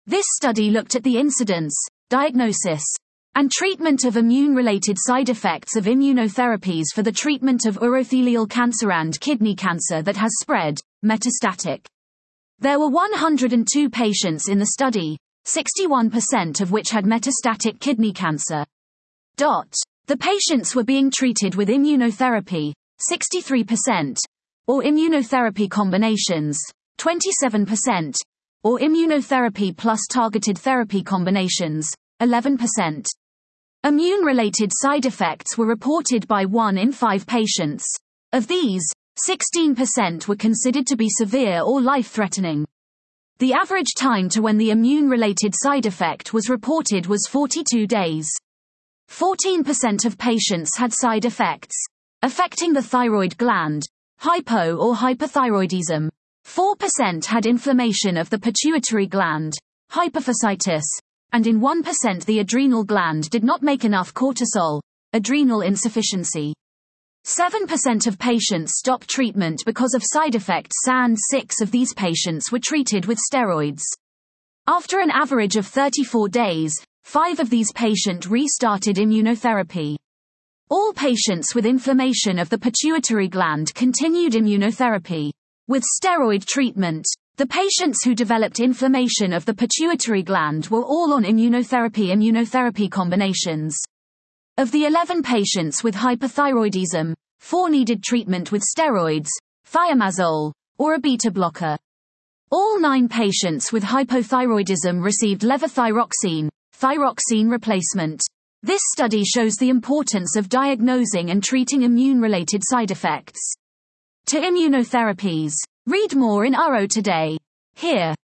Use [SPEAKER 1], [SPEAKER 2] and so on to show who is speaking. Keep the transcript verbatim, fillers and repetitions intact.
[SPEAKER 1] This study looked at the incidence, diagnosis, and treatment of immune-related side effects of immunotherapies for the treatment of urothelial cancer and kidney cancer that has spread, metastatic. There were one hundred two patients in the study, sixty-one percent of which had metastatic kidney cancer. Dot. The patients were being treated with immunotherapy, sixty-three percent, or immunotherapy combinations, twenty-seven percent, or immunotherapy plus targeted therapy combinations, eleven percent. Immune-related side effects were reported by one in five patients. Of these, sixteen percent were considered to be severe or life-threatening. The average time to when the immune-related side effect was reported was forty-two days. fourteen percent of patients had side effects affecting the thyroid gland, hypo or hyperthyroidism. four percent had inflammation of the pituitary gland, hypophysitis, and in one percent the adrenal gland did not make enough cortisol, adrenal insufficiency. seven percent of patients stopped treatment because of side effects and six of these patients were treated with steroids. After an average of thirty-four days, five of these patients restarted immunotherapy. All patients with inflammation of the pituitary gland continued immunotherapy. With steroid treatment, the patients who developed inflammation of the pituitary gland were all on immunotherapy immunotherapy combinations. Of the eleven patients with hyperthyroidism, four needed treatment with steroids, thiamazole, or a beta blocker. All nine patients with hypothyroidism received levothyroxine, thyroxine replacement. This study shows the importance of diagnosing and treating immune-related side effects to immunotherapies. Read more in Uro Today. Here.